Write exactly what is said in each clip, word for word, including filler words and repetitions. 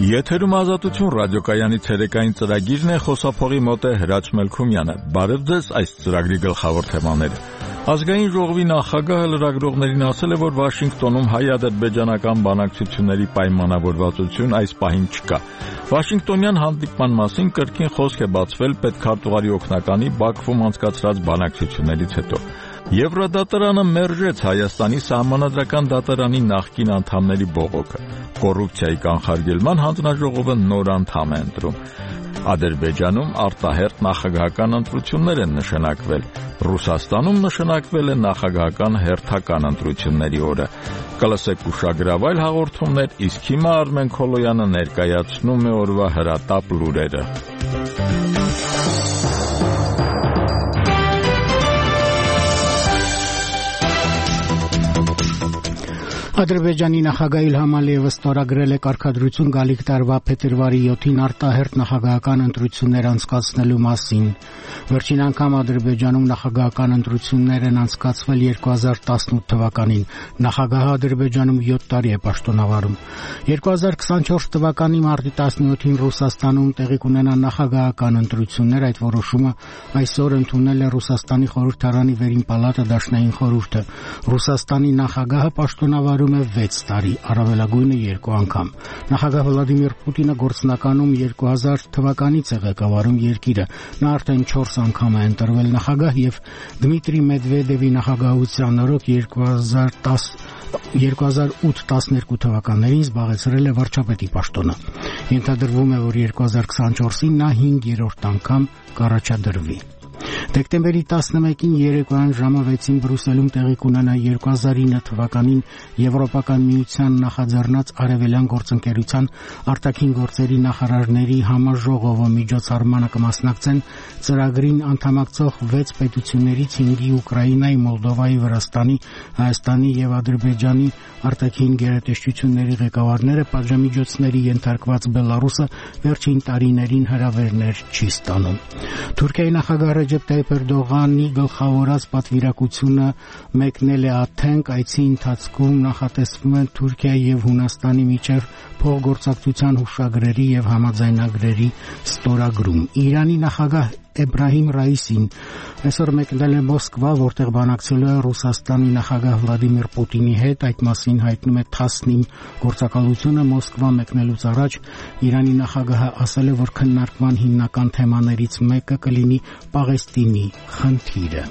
Եթերում ազատություն ռադիոկայանի ցերեկային ծրագիրն է, խոսափողի մոտ է Հրաչ Մելքումյանը։ Բարև ձեզ, այս ծրագրի գլխավոր թեմաները։ Ազգային ժողովի նախագահը լրագրողներին ասել է, որ Վաշինգտոնում հայ-ադրբեջանական բանակցությունների պայմանավորվածություն այս պահին չկա։ Վաշինգտոնյան հանդիպման մասին կրկին խոսք է բացվել պետքարտուղարի օգնականի Բաքվում անցկացրած բանակցություններից հետո։ Եվրոդատարանը մերժեց Հայաստանի սահմանադրական դատարանի նախկին անդամների բողոքը։ Կոռուպցիայի կանխարգելման հանձնաժողովը նոր անդամ է ընտրում։ Ադրբեջանում արտահերթ նախագահական ընտրություններ են նշանակվել։ Ռուսաստանում նշանակվել է նախագահական հերթական ընտրությունների օրը։ Կլսեք ուշագրավ այլ հաղորդումներ, իսկ հիմա Արմեն Քոլոյանը ներկայացնում է օրվա հրատապ լուրերը։ Ադրբեջանի նախագահ Իլհամ Ալիևը ստորագրել է կարգադրություն գալիք տարվա փետրվարի յոթին արտահերթ նախագահական ընտրություններ անցկացնելու մասին։ Վերջին անգամ Ադրբեջանում նախագահական ընտրություններ են անցկացվել երկու հազար տասնութ թվականին։ Նախագահը Ադրբեջանում յոթ տարի է պաշտոնավարում։ երկու հազար քսանչորս թվականի մարտի տասնյոթին Ռուսաստանում տեղի կունենան նախագահական ընտրություններ, այդ որոշումը այսօր ընդունել է Ռուսաստանի խորհրդարանի վերին պալատը դաշնային խորհուրդը։ Ռուսաստանի նախագահը պաշտոնավարում է վեց տարի, առավելագույնը երկու անգամ։ Նախագահ Վլադիմիր Պուտինը գործնականում երկու հազար թվականից է ղեկավարում երկիրը։ Նա արդեն չորս անգամ է ընտրվել նախագահ եւ Դմիտրի Մեդվեդևի նախագահության օրոք երկու հազար ութ տասներկու թվականներին զբաղեցրել է վարչապետի պաշտոնը։ Ենթադրվում է, որ երկու հազար քսանչորսին նա հինգերորդ անգամ կառաջադրվի։ Դեկտեմբերի տասնմեկին երեկոյան ժամը վեցին Բրյուսելում տեղի կունենա երկու հազար ինը թվականին Եվրոպական միության նախաձեռնած Արևելյան գործընկերության արտաքին գործերի նախարարների համաժողովը միջոցառմանը կմասնակցեն ծրագրին անդամակցող վեց պետություններից հինգի Ուկրաինայի, Մոլդովայի, Վրաստանի, Հայաստանի եւ Ադրբեջանի արտաքին գերատեսչությունների ղեկավարները, պատժամիջոցների ենթարկված Բելարուսը վերջին տարիներին հրավերներ չի ստանում։ Թուրքիայի նախագահ Ռեջեփ Տայիփ Էրդողանի գլխավորած պատվիրակությունը մեկնել է Աթենք, այցի ընթացքում նախատեսվում են Թուրքիայի եւ Հունաստանի միջև փոխգործակցության հուշագրերի եւ համաձայնագրերի ստորագրում։ Իրանի նախագահ Էբրահիմ Ռայիսին այսօր մեկնել է Մոսկվա, որտեղ բանակցելու է Ռուսաստանի նախագահ Վլադիմիր Պուտինի հետ։ Այդ մասին հայտնում է Թասնիմ գործակալությունը։ Մոսկվա մեկնելուց առաջ Իրանի նախագահը ասել է, որ քննարկման հիմնական թեմաներից մեկը կլինի Պաղեստինի խնդիրը։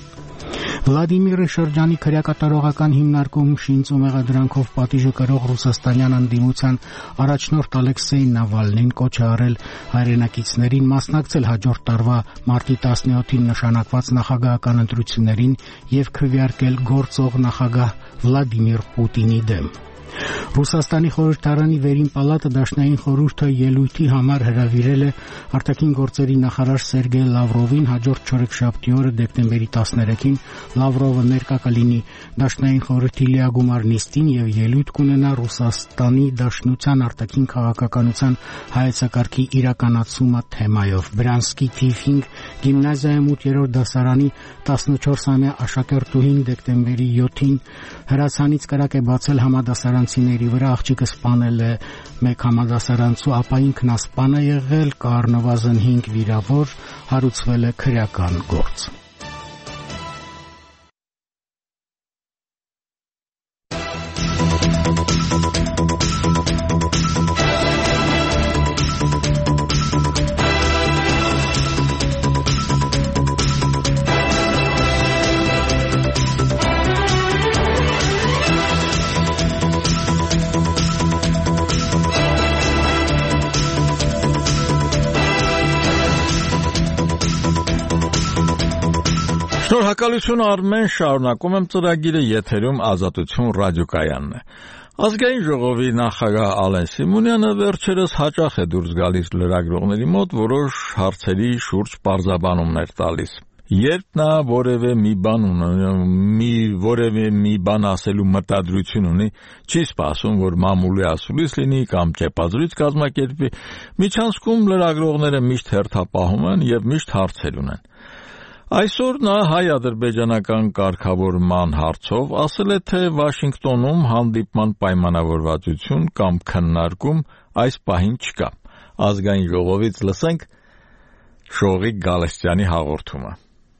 Վլադիմիրի շրջանի քրեակատարողական հիմնարկում շինծու մեղադրանքով պատիժը կրող ռուսաստանյան ընդդիմության առաջնորդ Ալեքսեյ Նավալնին կոչ է արել հայրենակիցներին մասնակցել հաջորդ տարվա մարտի տասնյոթին նշանակված նախագահական ընտրություններին եւ քվեարկել գործող նախագահ Վլադիմիր Պուտինի դեմ։ Ռուսաստանի խորհրդարանի վերին պալատը դաշնային խորհուրդը ելույթի համար հրավիրել է արտաքին գործերի նախարար Սերգեյ Լավրովին հաջորդ չորեքշաբթի օրը դեկտեմբերի տասներեքին Լավրովը ներկա կլինի դաշնային խորհրդի լիագումար նիստին եւ ելույթ կունենա Ռուսաստանի Դաշնության արտաքին քաղաքականության հայեցակարգի իրականացումը թեմայով։ Բրանսկի թիվ հինգ գիմնազիայում ութերորդ դասարանի տասնչորսամյա աշակերտուհին դեկտեմբերի յոթին հրացանից կրակ է բացել համադասարանցիների վրա, աղջիկը սպանել է մեկ համադասարանցու, ապա ինքն ասպան է եղել, կա առնվազն հինգ վիրավոր, հարուցվել է քրեական գործ։ Շնորհակալություն Արմեն, շարունակում եմ ծրագիրը, եթերում Ազատություն ռադիոկայանն է։ Ազգային ժողովի նախագահ Ալեն Սիմոնյանը վերջերս հաճախ է դուրս գալիս լրագրողների մոտ որոշ հարցերի շուրջ պարզաբանումներ տալիս։ Երբ նա որևէ մի բան ունի, որևէ մի բան ասելու մտադրություն ունի, չի սպասում, որ մամուլի ասուլիս լինի կամ ճեպազրույց կազմակերպվի, միջանցքում լրագրողները միշտ հերթապահում են եւ միշտ հարցեր ունեն։ Այսօր նա հայ-ադրբեջանական կարգավորման հարցով ասել է, թե Վաշինգտոնում հանդիպման պայմանավորվածություն կամ քննարկում այս պահին չկա։ Ազգային ժողովից լսենք Շողիկ Գալստյանի հաղորդումը։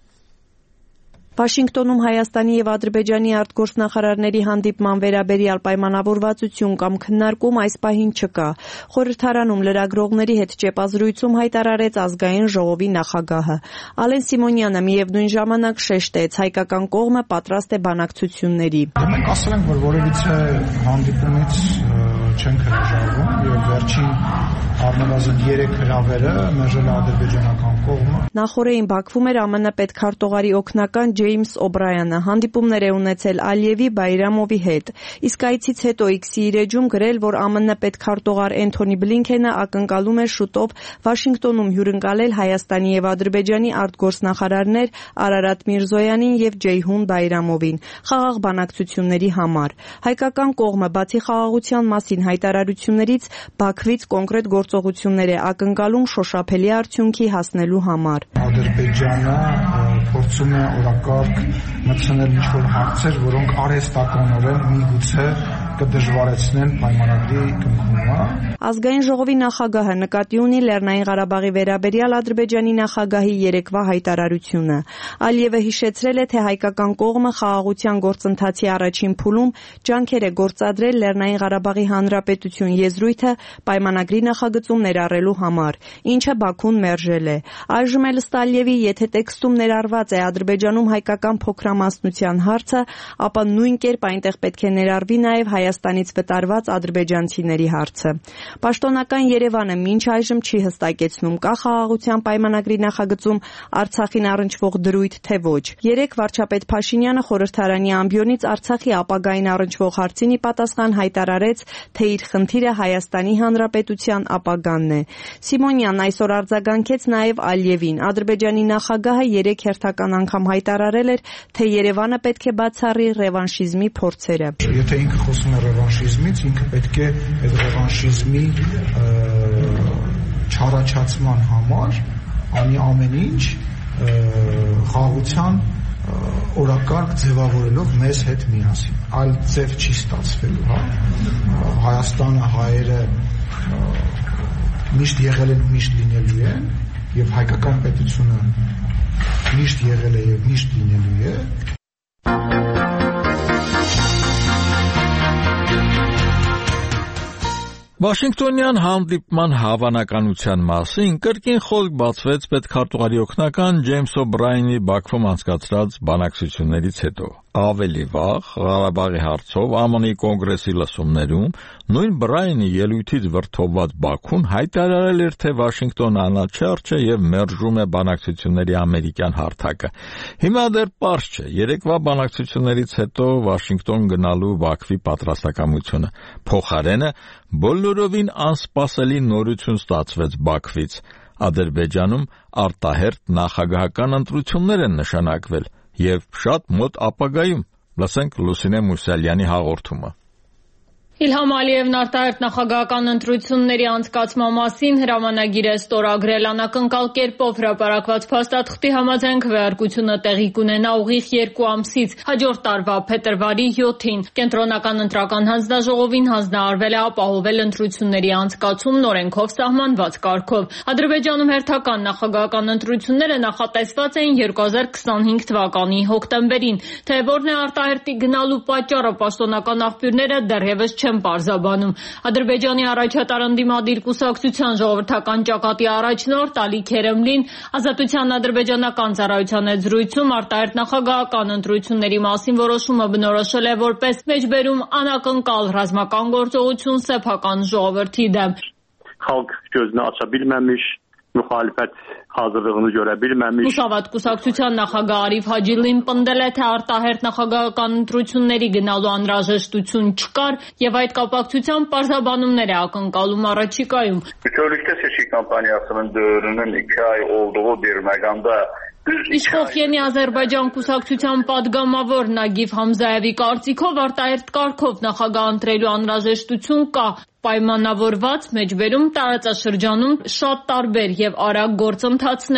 Վաշինգտոնում Հայաստանի եւ Ադրբեջանի արտգործնախարարների հանդիպման վերաբերյալ պայմանավորվածություն կամ քննարկում այս պահին չկա։ Խորհրդարանում լրագրողների հետ ճեպազրույցում հայտարարեց ազգային ժողովի նախագահը։ Ալեն Սիմոնյանը միևնույն ժամանակ շեշտեց, հայկական կողմը պատրաստ է բանակցությունների։ Մենք ասել ենք, որ որևիցե հանդիպումից չենք հրաժարվում եւ վերջին առնվազն երեք հրավերը մերժել ադրբեջանական կողմը։ Նախորդին Բաքվում էր ԱՄՆ պետքարտուղարի օգնական Ջեյմս Օբրայանը, հանդիպումներ է ունեցել Ալիևի, Բայրամովի հետ։ Իսկ այցից հետո X-ի իր էջում գրել, որ ԱՄՆ պետքարտուղար Էնթոնի Բլինքենը ակնկալում է շուտով Վաշինգտոնում հյուրընկալել Հայաստանի եւ Ադրբեջանի արտգործնախարարներ Արարատ Միրզոյանին եւ Ջեյհուն Բայրամովին խաղաղ բանակցությունների համար։ Հայկական կողմը բացի խաղաղության մասին հայտարարություններից Բաքվից կոնկրետ գործողություններ է ակնկալում շոշափելի արդյունքի հասնելու համար։ Ադրբեջանը փորձում է օրակարգ մտցնել ինչ-որ հարցեր, որոնք արհեստականորեն միգուցե կդժվարեցնեն պայմանագրի կնքումը։ Ազգային ժողովի նախագահը նկատի ունի Լեռնային Ղարաբաղի վերաբերյալ Ադրբեջանի նախագահի երեկվա հայտարարությունը։ Ալիևը հիշեցրել է, թե հայկական կողմը խաղաղության գործընթացի առաջին փուլում ջանքեր է գործադրել Լեռնային Ղարաբաղի Հանրապետություն եզրույթը պայմանագրի նախագծում ներառելու համար, ինչը Բաքուն մերժել է։ Այժմ էլ ըստ Ալիևի, եթե տեքստում ներառված է Ադրբեջանում հայկական փոքրամասնության հարցը, ապա նույն կերպ այնտեղ պետք է ներառվի նաև Հայաստանից վտարված ադրբեջանցիների հարցը։ Պաշտոնական Երևանը մինչ այժմ չի հստակեցնում կա խաղաղության պայմանագրի նախագծում Արցախին առնչվող դրույթ, թե ոչ։ Երեկ վարչապետ Փաշինյանը խորհրդարանի ամբիոնից Արցախի ապագային առնչվող հարցին ի պատասխան հայտարարեց, թե իր խնդիրը Հայաստանի Հանրապետության ապագանն է։ Սիմոնյանն այսօր արձագանքեց նաև Ալիևին։ Ադրբեջանի նախագահը երեք հերթական անգամ հայտարարել էր, թե Երևանը պետք է բացառի ռևանշիզմի փորձերը։ Եթե ինքը խոսում է ռևանշիզմից, ինքը պետք է այդ ռևանշիզմի չառաջացման համար անի ամեն ինչ խաղաղության օրակարգ ձևավորելով մեզ հետ միասին։ Այլ ձև չի ստացվելու, հա։ Հայաստանը, հայերը միշտ եղել են, միշտ լինելու են, եւ հայկական պետությունը միշտ եղել է եւ միշտ լինելու է։ Վաշինգտոնյան հանդիպման հավանականության մասին կրկին խոսք բացվեց պետքարտուղարի օգնական Ջեյմս Օբրայանի Բաքվում անցկացրած բանակցություններից հետո։ Ավելի վաղ Ղարաբաղի հարցով ԱՄՆ-ի կոնգրեսի լսումներում նույն Բրայանի ելույթից վրդովված Բաքուն հայտարարել էր, թե Վաշինգտոնը անաչառ չէ եւ մերժում է բանակցությունների ամերիկյան հարթակը։ Հիմա դեռ պարզ չէ երեկվա բանակցություններից հետո Վաշինգտոն գնալու Բաքվի պատրաստակամությունը։ Փոխարենը բոլորովին անսպասելի նորություն ստացվեց Բաքվից։ Ադրբեջանում արտահերթ նախագահական ընտրություններ են նշանակվել եւ շատ մոտ ապագայում։ Լսենք Լուսինե Մուսալյանի հաղորդումը։ Իլհամ Ալիևն արտահերթ նախագահական ընտրությունների անցկացման մասին հրամանագիր է ստորագրել անակնկալ կերպով հրապարակված փաստաթղթի համաձայն քվեարկությունը տեղի կունենա ուղիղ երկու ամսից հաջորդ տարվա փետրվարի յոթին։ Կենտրոնական ընտրական հանձնաժողովին հանձնարարվել է ապահովել ընտրությունների անցկացումն օրենքով սահմանված կարգով։ Ադրբեջանում հերթական նախագահական ընտրությունները նախատեսված էին երկու հազար քսանհինգ թվականի հոկտեմբերին։ Թե որն է արտահերթի գնալու պատճառը, պաշտոնական աղբյուրները դեռևս չեն պարզաբանում։ Ադրբեջանի առաջատար ընդդիմադիր կուսակցության ժողովրդական ճակատի առաջնորդ Ալի Քերեմլին Ազատության ադրբեջանական ծառայության հետ զրույցում արտահերթ նախագահական ընտրությունների մասին որոշումը բնորոշել է որպես մեջբերում անակնկալ ռազմական գործողություն սեփական ժողովրդի դեմ։ Xalq gözünü aça bilməmiş, müxalifət hazırlığını görə bilməmiş։ Մուսավատ կուսակցության նախագահ Արիֆ Հաջիլին պնդել է, թե արտահերթ նախագահական ընտրությունների գնալու անհրաժեշտություն չկար եւ այդ կապակցությամբ պարզաբանումներ է ակնկալում առաջիկայում։ Bütövlükdə seçki kampaniyasının dövrünün iki ay olduğu bir məqamda Իշխոխյենի Ադրբեջան կուսակցության падգամավոր Նագիվ Համզայևի կարծիքով արտահերթ կարգով նախագահ ընտրելու անհրաժեշտություն կա, պայմանավորված մեջբերում տարածաշրջանում շատ տարբեր եւ արագ գործընթացներով։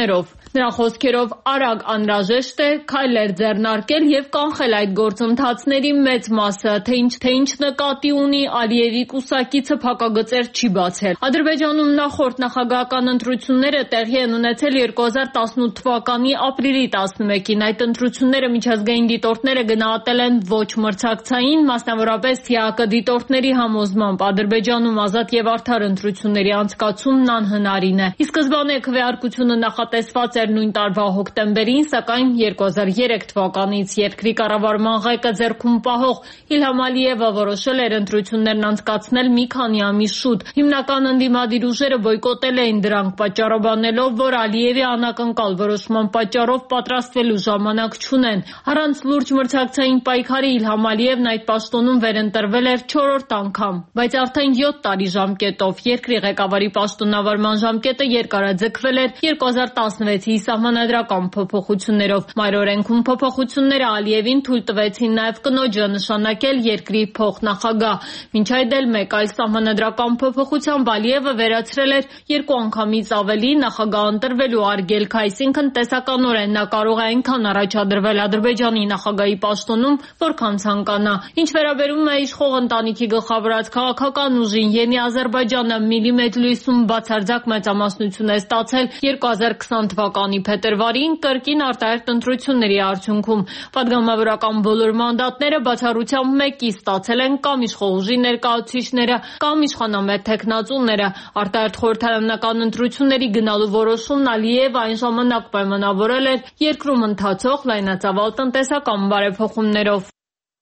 Նրա խոսքերով արագ անհրաժեշտ է քայլեր ձեռնարկել եւ կանխել այդ գործընթացների մեծ մասը, թե ինչ թե ինչ նկատի ունի Ալիևի կուսակիցը փակագծեր չի բացել։ Ադրբեջանում նախորդ նախագահական ընտրությունները տեղի են ունեցել երկու հազար տասնութ թվականի ապրիլի տասնմեկին։ Այդ ընտրությունները միջազգային դիտորդները գնահատել են ոչ մրցակցային, մասնավորապես ՀԱԿ դիտորդների համոզմամբ Ադրբեջանում ազատ եւ արդար ընտրությունների անցկացումն անհնարին է։ Ի սկզբանե քվեարկությունը նախատեսված էր նույն տարվա հոկտեմբերին, սակայն երկու հազար երեք թվականից երկրի կառավարման ղեկը ձեռքում պահող Իլհամ Ալիևը որոշել էր ընտրություններն անցկացնել մի քանի ամիս շուտ։ Հիմնական ընդդիմադիր ուժերը բոյկոտել էին դրանք, պատճառաբանելով, որ Ալիևի անակնկալ որոշման պատճառով պատրաստվելու ժամանակ չունեն։ Առանց լուրջ մրցակցային պայքարի Իլհամ Ալիևն այդ պաշտոնում վերընտրվել էր չորրորդ անգամ, բայց արդեն յոթ տարի ժամկետով։ Երկրի ղեկավարի պաշտոնավարման ժամկետը երկարաձգվել էր երկու հազար տասնվեցի սահմանադրական փոփոխություններով։ Մայրօրենքում փոփոխությունները Ալիևին թույլ տվեցին նաև կնոջը նշանակել երկրի փոխնախագահ։ Մինչ այդ էլ մեկ այլ սահմանադրական փոփոխությամբ Ալիևը վերացրել էր երկու անգամից ավելի նախագահ ընտրվելու արգելք, այսինքն տեսականորեն նա կարող է այնքան առաջադրվել Ադրբեջանի նախագահի պաշտոնում, որքան ցանկանա։ Ինչ վերաբերում է իշխող ընտանիքի գլխավորած քաղաքական ուժին, Ենի Ադրբեջանը միլիմետ լույսում բացարձակ մեծամասնություն է ստացել երկու հազար քսան թվականի փետրվարին կրկին արտահերթ ընտրությունների արդյունքում։ Պատգամավորական բոլոր մանդատները բացառությամբ մեկի ստացել են կամ իշխող ուժի ներկայացուցիչները, կամ իշխանամետ թեկնածուները։ Արտահերթ խորհրդարանական ընտրությունների գնալու որոշումն Ալիևը այն ժամանակ պայմանավորել էր երկրում ընթացող լայնածավալ տնտեսական բարեփոխումներով։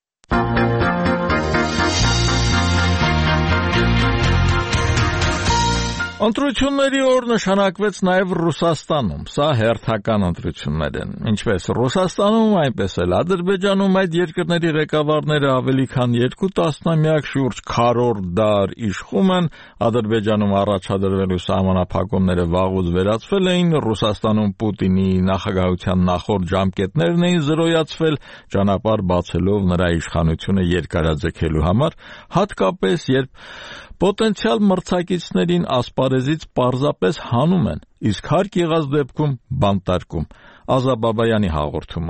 Ընտրությունների օր նշանակվեց նաև Ռուսաստանում։ Սա հերթական ընտրություններ են։ Ինչպես Ռուսաստանում, այնպես էլ Ադրբեջանում այդ երկրների ղեկավարները ավելի քան երկու տասնամյակ շուրջ քառորդ դար իշխում են։ Ադրբեջանում առաջադրվելու սահմանափակումները վաղուց վերացվել էին, Ռուսաստանում Պուտինի նախագահության նախորդ ժամկետներն էին զրոյացվել, ճանապարհ բացելով նրա իշխանությունը երկարաձգելու համար, հատկապես երբ պոտենցիալ մրցակիցներին ասպարեզից պարզապես հանում են, իսկ հարկ եղած դեպքում բանտարկում։ Ազա Բաբայանի հաղորդումը։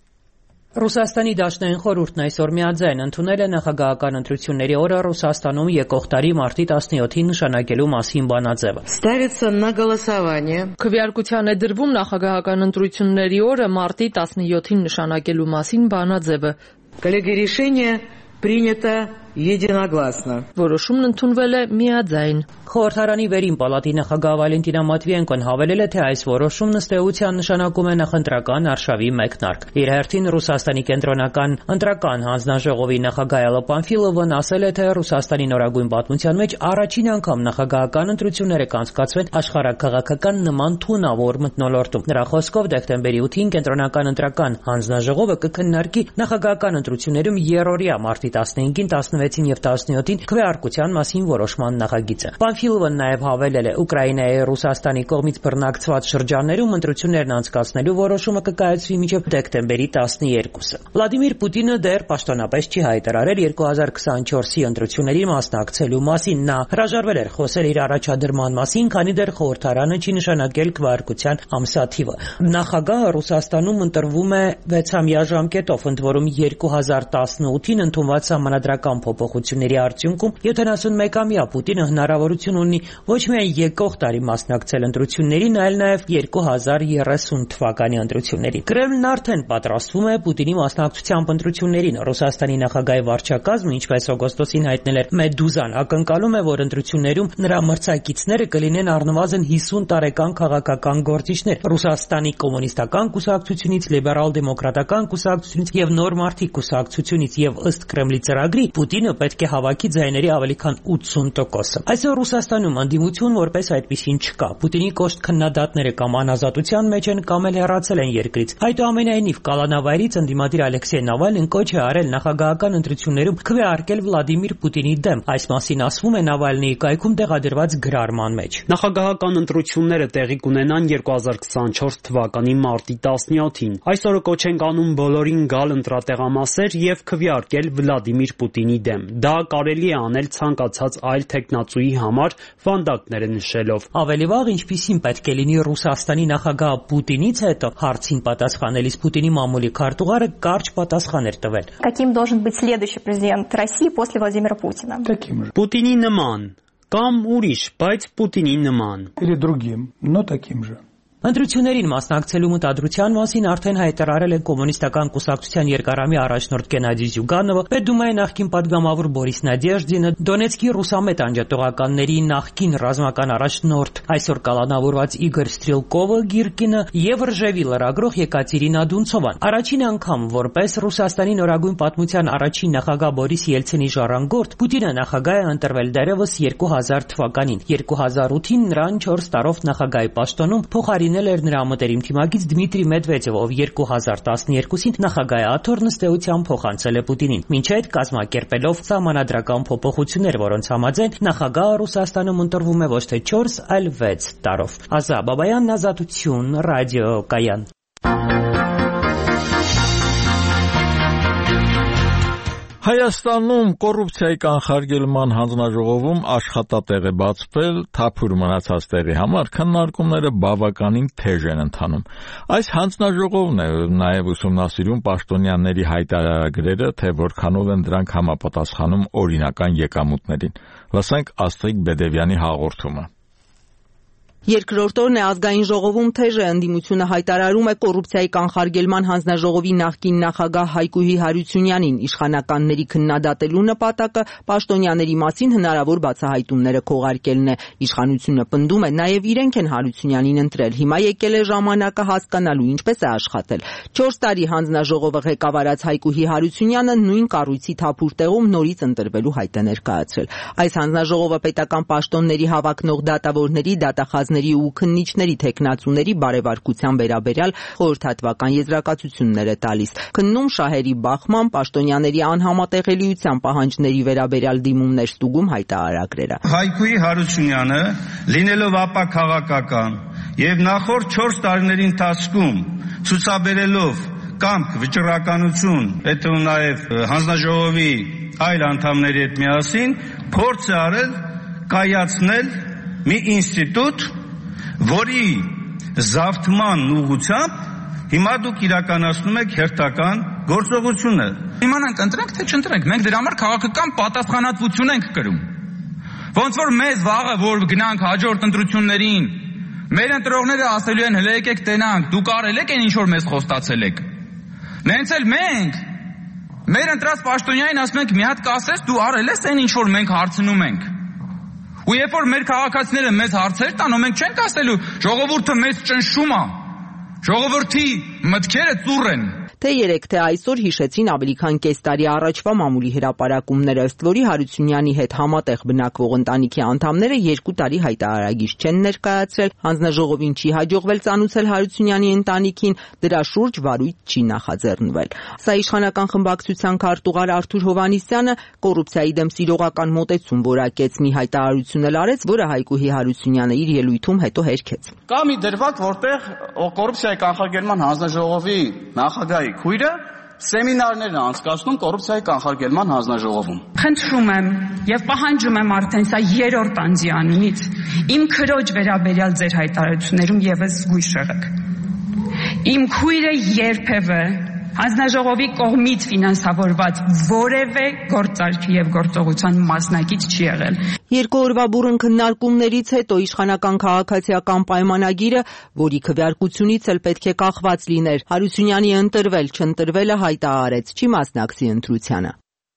Ռուսաստանի Դաշնային խորհուրդն այսօր միաձայն ընդունել է նախագահական ընտրությունների օրը Ռուսաստանում եկող տարի մարտի տասնյոթին նշանակելու մասին բանաձևը։ Ставится на голосование. Քվեարկության է դրվում նախագահական ընտրությունների օրը մարտի տասնյոթին նշանակելու մասին բանաձևը։ Коллеги, решение принято единогласно. Որոշումն ընդունվել է միաձայն։ Խորհրդարանի վերին պալատի նախագահ Վալենտինա Մատվիենկոն հավելել է, թե այս որոշումն ըստ էության նշանակում է նախընտրական արշավի մեկնարկ։ Իր հերթին Ռուսաստանի կենտրոնական ընտրական հանձնաժողովի նախագահ Էլլա Պանֆիլովն ասել է, թե Ռուսաստանի նորագույն պատմության մեջ առաջին անգամ նախագահական ընտրությունները կանցկացվեն աշխարհաքաղաքական նման թունավոր մթնոլորտում։ Նրա խոսքով դեկտեմբերի ութին կենտրոնական ընտրական հանձնաժողովը կքննարկի նախագահական ընտրություններում երրորդյա մարտի տասնհինգին, տասնվեցին եւ տասնյոթին քվեարկության մասին որոշման նախագիծը։ Պանֆիլովն նաև հավելել է, Ուկրաինայի Ռուսաստանի կողմից բռնակցված շրջաններում ընտրություններն անցկացնելու որոշումը կկայացվի մինչև դեկտեմբերի տասներկուսը։ Վլադիմիր Պուտինը դեռ պաշտոնապես չի հայտարարել երկու հազար քսանչորսի ընտրությունների մասնակցելու մասին։ Նա հրաժարվել էր խոսել իր առաջադրման մասին, քանի դեռ խորհրդարանը չի նշանակել քվեարկության ամսաթիվը։ Նախագահը Ռուսաստանում ընտրվում է վեցամյա ժամկետով, ընդ որում երկու հազար տասնութին ընդունված սահմանադրական փոփոխությունների արդյունքում յոթանասունմեկամյա Պուտինը հնարավորություն ունի ոչ միայն եկող տարի մասնակցել ընտրություններին, այլ նաև երկու հազար երեսուն թվականի ընտրություններին։ Կրեմլն արդեն պատրաստվում է Պուտինի մասնակցությամբ ընտրություններին։ Ռուսաստանի նախագահի վարչակազմը, ինչպես օգոստոսին հայտնել էր Մեդուզան, ակնկալում է, որ ընտրություններում նրա մրցակիցները կլինեն առնվազն հիսուն տարեկան քաղաքական գործիչներ Ռուսաստանի կոմունիստական կուսակցությունից, լիբերալ-դեմոկրատական կուսակցությունից եւ Նոր մարդիկ կուսակցությունից, եւ ըստ Կրեմլի ծրագրի Պուտինը պետք է հավաքի ձայների ավելի քան ութսուն տոկոսը։ Այսօր Ռուսաստանում անդիմություն որպես այդպիսին չկա։ Պուտինի կոշտ քննադատները կամ անազատության մեջ են, կամ էլ հեռացել են երկրից։ Այդուամենայնիվ կալանավայրից ընդդիմադիր Ալեքսեյ Նավալնին կոչ է արել նախագահական ընտրություններում քվեարկել Վլադիմիր Պուտինի դեմ։ Այս մասին ասվում է Նավալնիի կայքում տեղադրված գրառման մեջ։ Նախագահական ընտրությունները տեղի կունենան երկու հազար քսանչորս թվականի մարտի տասնյոթին։ Այսօրը կոչ ենք անում բոլորին գալ ընտրատեղամասեր եւ քվեարկել Վլադիմիր Պուտինի դեմ։ Դա կարելի է անել ցանկացած այլ տեխնացուի համար, վանդակները նշելով։ Ավելի վաղ ինչպիսին պետք է լինի Ռուսաստանի նախագահ Պուտինից հետո հարցին պատասխանելիս Պուտինի մամուլի քարտուղարը կարճ պատասխան էր տվել։ Каким должен быть следующий президент России после Владимира Путина? Таким же. Պուտինի նման կամ ուրիշ, բայց Պուտինի նման։ Или другим, но таким же. Ընտրություններին մասնակցելու մտադրության մասին արդեն հայտարարել է կոմունիստական կուսակցության երկարամյա առաջնորդ Գենադի Զյուգանովը, Պետդումայի նախկին падգամավոր Բորիս Նադեժդինը, Դոնեցկի ռուսամետ անջատողականների նախկին ռազմական առաջնորդ այսօր կալանավորված Իգոր Ստրելկովը Գիրկինը եւ Ռժևի լրագրող Եկատերինա Դունցովան։ Առաջին անգամ որպես Ռուսաստանի նորագույն պատմության առաջին նախագահ Բորիս Ելցինի ժառանգորդ Պուտինը նախագահ է ընտրվել դեռևս երկու հազար թվականին։ երկու հազար ութին նրան չորս տարով նախագահի պաշտոնում փոխարինել էր նրա մտերիմ թիմակից Դմիտրի Մեդվեդևը, ով երկու հազար տասներկուսին նախագահաթոռ նստեությամբ փոխանցել է Պուտինին, մինչ այդ կազմակերպելով սահմանադրական փոփոխություններ, որոնց համաձայն նախագահը Ռուսաստանում ընտրվում է ոչ թե չորս, այլ վեց տարով։ Ազա Բաբայան, Ազատություն, ռադիո Կայան։ Հայաստանում կոռուպցիայի կանխարգելման հանձնաժողովում աշխատատեղ է բացվել, թափուր մնացած տեղի համար քննարկումները բավականին թեժ են ընթանում։ Այս հանձնաժողովն է նաև ուսումնասիրում պաշտոնյաների հայտարարագրերը, թե որքանով են դրանք համապատասխանում օրինական եկամուտներին։ Լսենք Աստղիկ Բեդևյանի հաղորդումը։ Երկրորդ օրն է ազգային ժողովում թեժ է ընդդիմությունը հայտարարում է կոռուպցիայի կանխարգելման հանձնաժողովի նախկին նախագահ Հայկուհի Հարությունյանին, իշխանականների քննադատելու նպատակը պաշտոնյաների մասին հնարավոր բացահայտումները քողարկելն է։ Իշխանությունը պնդում է նաև իրենք են Հարությունյանին ընտրել, հիմա եկել է ժամանակը հասկանալու ինչպես է աշխատել։ Չորս տարի հանձնաժողովը ղեկավարած Հայկուհի Հարությունյանը նույն կառույցի թափուր տեղում նորից ընտրվելու հայտ է ներկայացրել։ Այս հանձնաժողովը պետական պաշտոնների հավակնող դատավորների, դատախազների ու քննիչների թեկնածուների բարեվարկության վերաբերյալ խորհրդատվական եզրակացություններ է տալիս։ Քննում շահերի բախման, պաշտոնյաների անհամատեղելիության պահանջների վերաբերյալ դիմումներ ստուգում հայտարարագրերը։ Հայկուհի Հարությունյանը, լինելով ապաքաղաքական եւ նախորդ չորս տարիների ընթացքում ցուցաբերելով կամք, վճռականություն, հետո նաև հանձնաժողովի այլ անդամների հետ միասին փորձ է արել կայացնել մի ինստիտուտ, որի զավթման ուղղությամբ հիմա դուք իրականացնում եք հերթական գործողությունը։ Իմանանք ընտրենք թե չընտրենք, մենք դրա համար քաղաքական պատասխանատվություն ենք կրում։ Ոնց որ մեզ վաղը որ գնանք հաջորդ ընտրություններին, մեր ընտրողները ասելու են հələ եկեք տենանք, դուք արել եք այն ինչ որ մեզ խոստացել եք։ Նենց էլ մենք մեր ընտրած պաշտոնյանին ասում ենք մի հատ կասես դու արել ես այն ինչ որ մենք հարցնում ենք։ Ու երբ որ մեր քաղաքացիները մեզ հարցեր տան, ու մենք չենք ասելու ժողովուրդը մեզ ճնշում է, ժողովրդի մտքերը ծուռ են։ Թե երեք թե այսօր հիշեցին ավելի քան կես տարի առաջվա մամուլի հրապարակումները, ըստ որի Հարությունյանի հետ համատեղ բնակվող ընտանիքի անդամները երկու տարի հայտարարագիր չեն ներկայացրել, հանձնաժողովին չի հաջողվել ծանուցել Հարությունյանի ընտանիքին, դրա շուրջ վարույթ չի նախաձեռնվել։ Սա իշխանական խմբակցության քարտուղար Արթուր Հովհաննիսյանը կոռուպցիայի դեմ սիրողական մոտեցում որակեց, մի հայտարարություն էլ արեց, որը Հայկուհի Հարությունյանը իր ելույթում հետո հերքեց։ Կա մի դրվագ, որտեղ կոռուպցիայի կանխարգելման հանձնաժողովի նախագահի քույրը սեմինարներ է անցկացնում կոռուպցիայի կանխարգելման հանձնաժողովում։ Խնդրում եմ եւ պահանջում եմ արդեն սա երրորդ անձի անունից իմ քրոջ վերաբերյալ ձեր հայտարարություններում եւս զգույշ եղեք։ Իմ քույրը երբևէ հանձնաժողովի կողմից ֆինանսավորված որևէ գործարքի եւ գործողության մասնակից չի եղել։ Երկու օրվա բուռն քննարկումներից հետո իշխանական քաղաքացիական պայմանագիրը, որի քվեարկությունից էլ պետք է կախված լիներ, Հարությունյանի ընտրվել չընտրվելը հայտարարեց, չի մասնակցի ընտրությանը։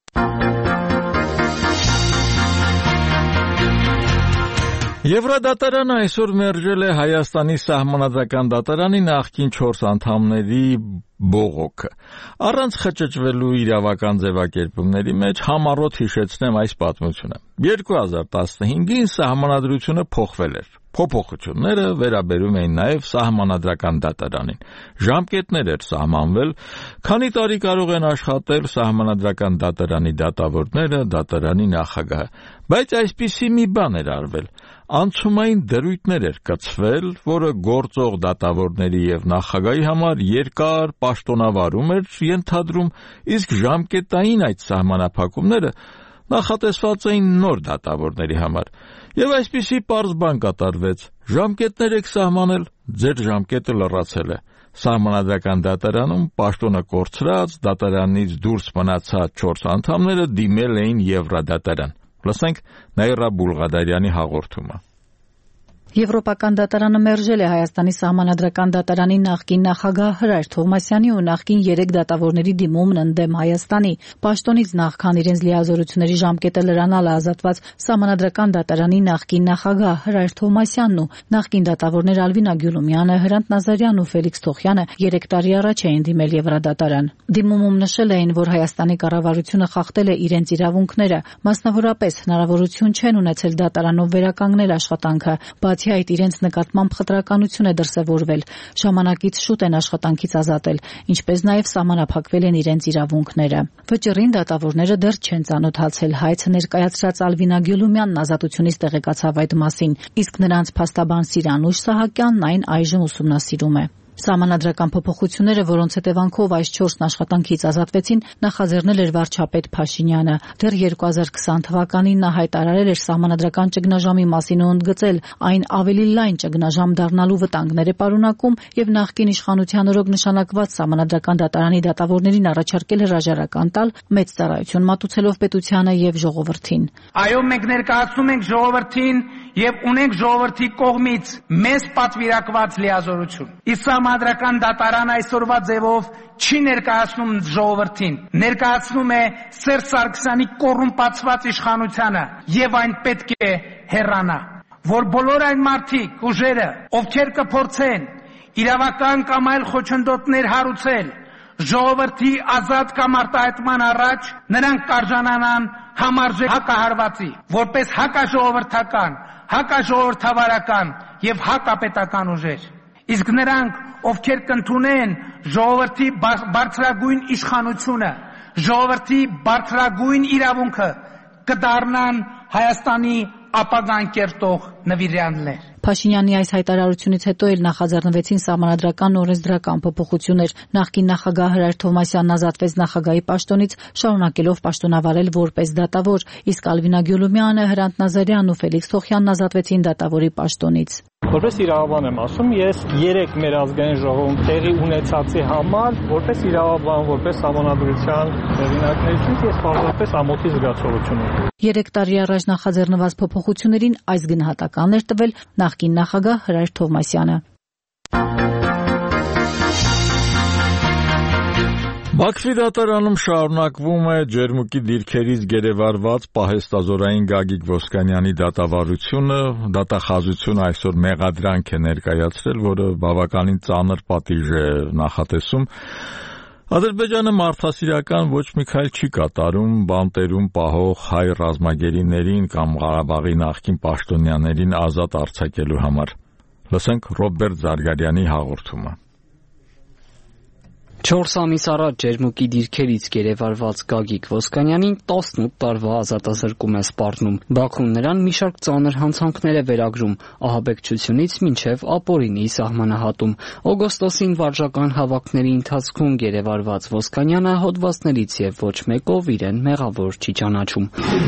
Եվրադատարանը այսօր մերժել է Հայաստանի սահմանադրական դատարանի նախկին չորս անդամների բողոքը։ Առանց խճճվելու իրավական ձևակերպումների մեջ համառոտ հիշեցնեմ այս պատմությունը։ երկու հազար տասնհինգին սահմանադրությունը փոխվել էր։ Փոփոխությունները վերաբերում էին նաև սահմանադրական դատարանին։ Ժամկետներ էր սահմանվել, քանի տարի կարող են աշխատել սահմանադրական դատարանի դատավորները, դատարանի նախագահը։ Բայց այսպիսի մի բան էր արվել։ Անցումային դրույթներ էր կցվել, որը գործող դատավորների եւ նախագահի համար երկար պաշտոնավարում էր ենթադրում, իսկ ժամկետային այդ սահմանափակումները նախատեսված էին նոր դատավորների համար։ Եվ այսպիսի պարզ բան կատարվեց. ժամկետներ եք սահմանել, ձեր ժամկետը լրացել է։ Սահմանադրական դատարանում պաշտոնը կորցրած, դատարանից դուրս մնացած չորս անդամները դիմել էին Եվրադատարան։ Լսենք Նաիրա Բուլղադարյանի հաղորդումը։ Եվրոպական դատարանը մերժել է Հայաստանի Սահմանադրական դատարանի նախկին նախագահ Հրայր Թովմասյանի ու նախկին երեք դատավորների դիմումն ընդդեմ Հայաստանի։ Պաշտոնից նախքան իրենց լիազորությունների ժամկետը լրանալը ազատված Սահմանադրական դատարանի նախկին նախագահ Հրայր Թովմասյանն ու նախկին դատավորներ Ալվինա Գյուլումյանը, Հրանտ Նազարյանն ու Ֆելիքս Թոխյանը երեք տարի առաջ էին դիմել Եվրադատարան։ Դիմումում նշել էին, որ Հայաստանի կառավարությունը խախտել է իրենց իրավունքները, մասնավորապես հնարավորություն չեն ունեցել դատարանով վերականգնել աշխատանքը, բացի այդ իրենց նկատմամբ խտրականություն է դրսևորվել, ժամանակից շուտ են աշխատանքից ազատել, ինչպես նաև սահմանափակվել են իրենց իրավունքները։ Վճռին դատավորները դեռ չեն ծանոթացել հայցը ներկայացրած Ալվինա Գյուլումյանն ազատությունից տեղեկացավ այդ մասին, իսկ նրանց փաստաբան Սիրանուշ Սահակյանն այն այժմ ուսումնասիրում է։ Սահմանադրական փոփոխությունները, որոնց հետևանքով այս չորսն աշխատանքից ազատվեցին, նախաձեռնել էր վարչապետ Փաշինյանը։ Դեռ երկու հազար քսան թվականին նա հայտարարել էր սահմանադրական ճգնաժամի մասին ու ընդգծել, այն ավելի լայն ճգնաժամ դառնալու վտանգներ է պարունակում եւ նախկին իշխանության օրոք նշանակված սահմանադրական դատարանի դատավորներին առաջարկել հրաժարական տալ, մեծ ծառայություն մատուցելով պետությանը եւ ժողովրդին։ Այո, մենք ներկայացնում ենք ժողովրդին եւ ունենք ժողովրդի կողմից մեզ պատվիրակված լիազորություն։ Իսկ Սահմանադրական դատարանը այսօրվա ձևով չի ներկայացնում ժողովրդին, ներկայացնում է Սերժ Սարգսյանի կոռումպացված իշխանությանը եւ այն պետք է հեռանա, որ բոլոր այն մարդիկ, ուժերը, ովքեր կփորձեն իրավական կամ այլ խոչընդոտներ հարուցել ժողովրդի ազատ կամ արտահայտման առաջ, նրանք կարժանանան համարժեք հակահարվածի, որպես հակաժողովրդական, հակաժողովրդավարական եւ հակապետական ուժեր։ Իսկ նրանք, ովքեր կընդունեն ժողովրդի բարձրագույն իշխանությունը, ժողովրդի բարձրագույն իրավունքը, կդառնան Հայաստանի ապագան կերտող նվիրյալներ։ Փաշինյանի այս հայտարարությունից հետո էլ նախաձեռնվեցին սահմանադրական օրենսդրական փոփոխություններ։ Նախկին նախագահ Հրայր Թովմասյանն ազատվեց նախագահի պաշտոնից, շարունակելով պաշտոնավարել որպես դատավոր, իսկ Ալվինա Գյուլումյանը, Հրանտ Նազարյանն ու Ֆելիքս Թոխյանն ազատվեցին դատավորի պաշտոնից։ Որպես իրավաբան եմ ասում, ես երեք մեր ազգային ժողովում տեղի ունեցածի համար, որպես իրավաբան, որպես սահմանադրության հեղինակներից ես պարզապես ամոթի զգացողություն ունեմ։ Երեք տարի առաջ նախաձեռնված փոփոխություններին այս գնահատականն էր տվել նախկին նախագահ Հրայր Թովմասյանը։ Բաքվի դատարանում շարունակվում է ջերմուկի դիրքերից գերեվարված պահեստազորային Գագիկ Ոսկանյանի դատավարությունը, դատախազությունը այսօր մեղադրանք է ներկայացրել, որը բավականին ծանր պատիժ է նախատեսում։ Ադրբեջանը մարդասիրական ոչ մի քայլ չի կատարում բանտերում պահող հայ ռազմագերիներին կամ Ղարաբաղի նախկին պաշտոնյաներին ազատ արձակելու համար։ Լսենք Ռոբերտ Զարգարյանի հաղորդումը։ Չորս ամիս առաջ ջերմուկի դիրքերից գերեվարված Գագիկ Ոսկանյանին տասնութ տարվա ազատազրկում է սպառնում։ Բաքուն նրան մի շարք ծանր հանցանքներ է վերագրում, ահաբեկչությունից մինչև ապօրինի սահմանահատում։ Օգոստոսին վարժական հավաքների ընթացքում գերեվարված Ոսկանյանը հոդվածներից եւ ոչ մեկով իրեն մեղավոր չի ճանաչում։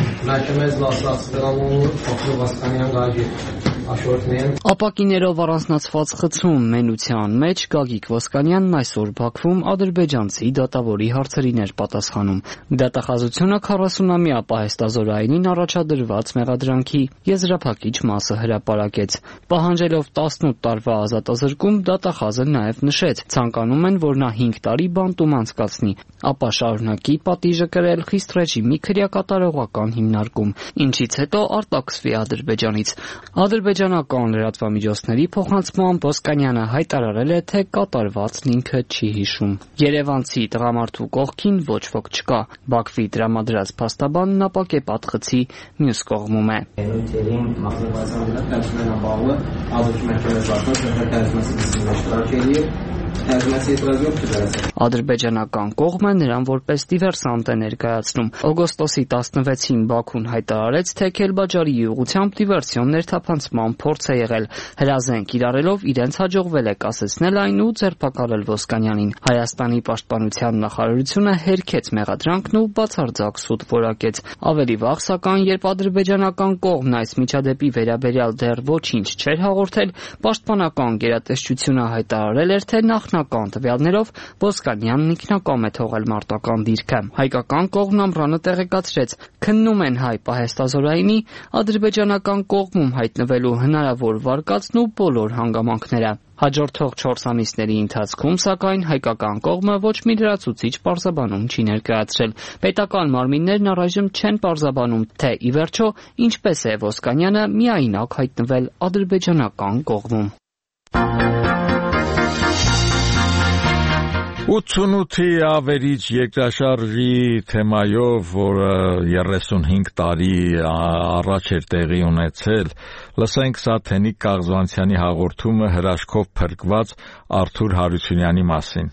Ապակիներով առանձնացված խցում մենության մեջ Գագիկ Ոսկանյանն այսօր Բաքվում ադրբեջանցի դատավորի հարցերին էր պատասխանում։ Դատախազությունը քառասունամյա պահեստազորայինին առաջադրված մեղադրանքի եզրափակիչ մասը հրապարակեց։ Պահանջելով տասնութ տարվա ազատազրկում, դատախազը նաև նշեց, ցանկանում են, որ նա հինգ տարի բանտում անցկացնի, ապա շարունակի պատիժը կրել խիստ ռեժիմի քրեակատարողական հիմնարկում, ինչից հետո արտաքսվի Ադրբեջանից։ Ադրբեջանական լրատվամիջոցների փոխանցմամբ Ոսկանյանը հայտարարել է, թե կատարվածն ինքը չի հիշում։ Երևանցի տղամարդու կողքին ոչ ոք չկա։ Բաքվի տրամադրած փաստաբանն ապակեպատ խցի մյուս կողմում է։ Ադրբեջանական կողմը նրան որպես դիվերսանտ է ներկայացնում։ Օգոստոսի տասնվեցին Բաքուն հայտարարեց, թե Քելբաջարի ուղղությամբ դիվերսիոն ներթափանցման փորձ է եղել։ Հրազեն կիրառելով իրենց հաջողվել է կասեցնել այն ու ձերբակալել Ոսկանյանին։ Հայաստանի պաշտպանության նախարարությունը հերքեց մեղադրանքն ու բացարձակ սուտ որակեց։ Ավելի վաղ, սակայն, երբ ադրբեջանական կողմն այս միջադեպի վերաբերյալ դեռ ոչինչ չէր հաղորդել, պաշտպանական գերատեսչությունը հայտարարել էր, թե նախնական տվյալներով Ոսկանյանն ինքնակամ է թողել մարտական դիրքը։ Հայկական կողմն ամռանը տեղեկացրեց, քննում են հայ պահեստազորայինի ադրբեջանական կողմում հայտնվելու հնարավոր վարկածն ու բոլոր հանգամանքները։ Հաջորդող չորս ամիսների ընթացքում, սակայն, հայկական կողմը ոչ մի լրացուցիչ պարզաբանում չի ներկայացրել։ Պետական մարմիններն առայժմ չեն պարզաբանում, թե ի վերջո ինչպես է Ոսկանյանը միայնակ հայտնվել ադրբեջանական կողմում։ ութսունութի ավերիչ երկրաշարժի թեմայով, որը երեսունհինգ տարի առաջ էր տեղի ունեցել, լսենք Սաթենիկ Կաղզվանցյանի հաղորդումը հրաշքով փրկված Արթուր Հարությունյանի մասին։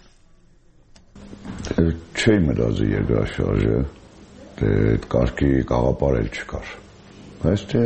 Չէի մտածի երկրաշարժը, թե այդ կարգի կաղապարել չկար։ Բայց թե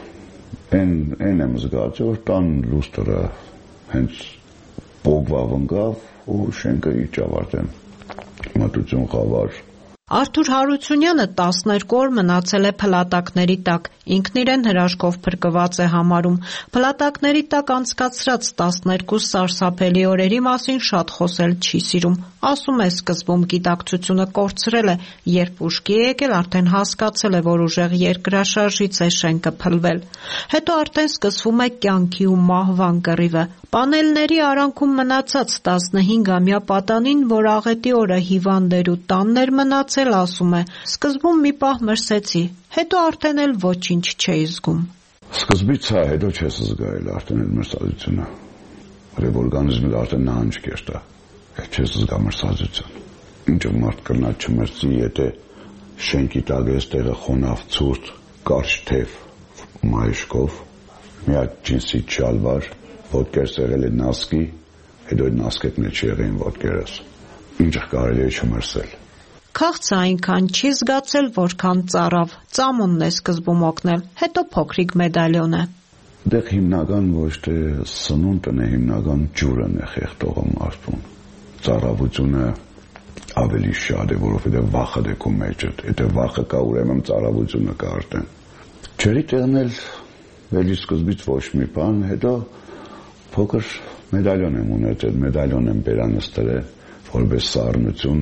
այն եմ զգացել, որ տան լուստրը հենց բոգվավ ընկավ ու շենքը իջավ արդեն մատուցում խավար։ Արթուր Հարությունյանը տասներկու օր մնացել է փլատակների տակ, ինքն իրեն հրաշքով փրկված է համարում։ Փլատակների տակ անցկացրած տասներկու սարսափելի օրերի մասին շատ խոսել չի սիրում։ Ասում է, սկզբում գիտակցությունը կորցրել է, երբ ուշքի է եկել, արդեն հասկացել է, որ ուժեղ երկրաշարժից է շենքը փլվել։ Հետո արդեն սկսվում է կյանքի ու մահվան կռիվը։ Պանելների արանքում մնացած տասնհինգամյա պատանին, որ աղետի օրը հիվանդ էր ու տանն էր մնացել, ասում է, սկզբում մի պահ մրսեցի, հետո արդեն էլ ոչինչ չէի զգում։ Սկզբից հա, հետո չես զգայել արդեն այդ մրսածությունը, որև օրգանիզմը արդեն նահանջ կերտա, չես զգա մրսածություն։ Ինչ մարդ կրնա չմրսի, եթե շենքի տակ ես տեղը խոնավ ցուրտ, կարճ թև մայշկով, մի հատ ջինսի շալվար, ոտքերս եղել է նասկի, հետո այդ նասկետն է չեղեին ոտքերս, ինչ կարելի է չմրսել։ Քաղցը այնքան չի զգացել, որքան ծարավ, ծամոնն է սկզբում օգնել, հետո փոքրիկ մեդալյոն է։ Դեղ հիմնական ոչ թե սնունդն է, հիմնական ջուրն է խեղդողը մարդուն։ Ծարավությունը ավելի շատ է, որովհետև վախը դեքու մեջդ, եթե վախը կա, ուրեմն ծարավությունը կա արդեն։ Չերի տեղն էլ վելի սկզբից ոչ մի բան, հետո փոքր մեդալյոն եմ ունեցել, մեդալյոն եմ բերանստրել, որպես սառնություն,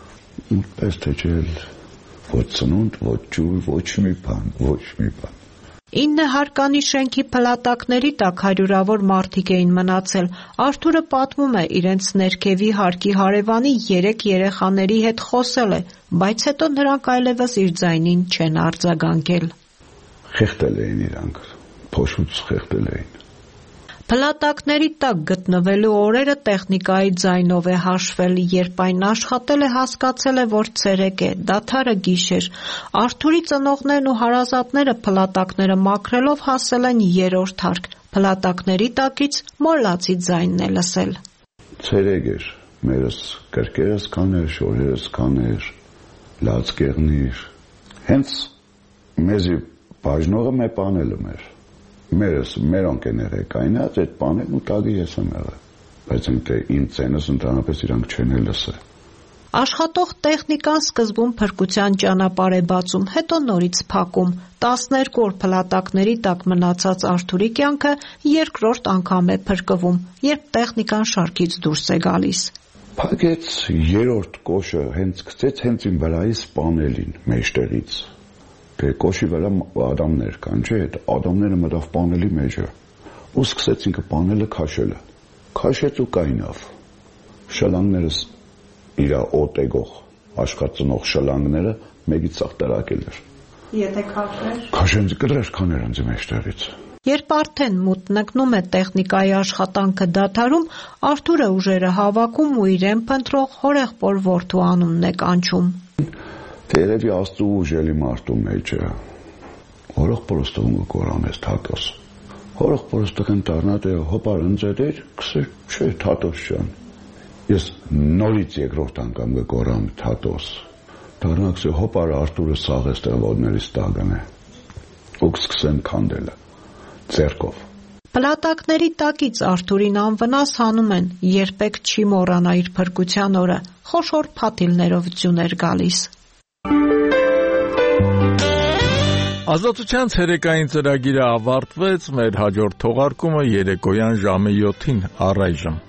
պես թե չէլ ոչ ծնունդ, ոչ ջուր, ոչ մի բան, ոչ մի բան։ Ինը հարկանի շենքի փլատակների տակ հարյուրավոր մարդիկ էին մնացել։ Արթուրը պատմում է, իրենց ներքևի հարկի հարևանի երեք երեխաների հետ խոսել է, բայց հետո նրանք այլևս իր ձայնին չեն արձագանքել։ Խեղդել էին իրանք, փոշուց խեղդել էին։ Փլատակների տակ գտնվելու օրերը տեխնիկայի ձայնով է հաշվել, երբ այն աշխատել է, հասկացել է, որ ցերեկ է, դադարը գիշեր։ Արթուրի ծնողներն ու հարազատները փլատակները մաքրելով հասել են երրորդ հարկ։ Փլատակների տակից մոլացի ձայնն է լսել։ Ցերեկ էր, մերս կրկերս կաներ, շորերս կաներ, լացկեղնիր։ Հենց մեզի բաժնողը մե պանելը մեր։ Մերս, մերոնք են եղել կայնած, այդ պանելն ու տագի ես եմ եղել, բայց ընկտե իմ ծենս ընդհանրապես իրանք չեն է լսել։ Աշխատող տեխնիկան սկզբում փրկության ճանապարհ է բացում, հետո նորից փակում։ տասներկու օր փլատակների տակ մնացած Արթուրի կյանքը երկրորդ անգամ է փրկվում, երբ տեխնիկան շարքից դուրս է գալիս։ Փակեց երրորդ կոշը, հենց գցեց հենց իմ վրայից պանելին, մեջտեղից։ Թե կոշի վրա ադամներ կան, չէ, այդ ադամները մտավ պանելի մեջը, ու սկսեց ինքը պանելը քաշելը, քաշեց ու կայնավ, շլանգներս իրա օտեգող, աշխատծնող շլանգները մեկից սաղ տրակել էր։ Եթե քաշեր։ Քաշենց կդրեր կաներ ընձի մեջտեղից։ Երբ արդեն մուտնակնում է տեխնիկայի աշխատանքը դադարում, Արթուրը ուժերը հավաքում ու իրեն փնտրող հորեղբոր որդու անունն է կանչում։ Երևի աստու ուժելի մարդու մեջը, հորող պրոստողում կորան ես թատոս, հորող պրոստող են տարնատ է հոպար ընձետ էր, կսեր չէ թատոս չան, Ես նորից երկրորդ անգամ կգորամ թատոս։ Դառնաքսե հոպար Արտուրը սաղ էստեղ ոտներիս տագն է։ Ու կսկսեմ քանդելը ձեռքով։ Պլատակների տակից Արթուրին անվնաս հանում են, երբեք չի մոռանա իր փրկության օրը, խոշոր փաթիլներով ձյուն էր գալիս։ Ազատության ցերեկային ծրագիրը ավարտվեց, մեր հաջորդ թողարկումը երեկոյան ժամը յոթին առայժմ։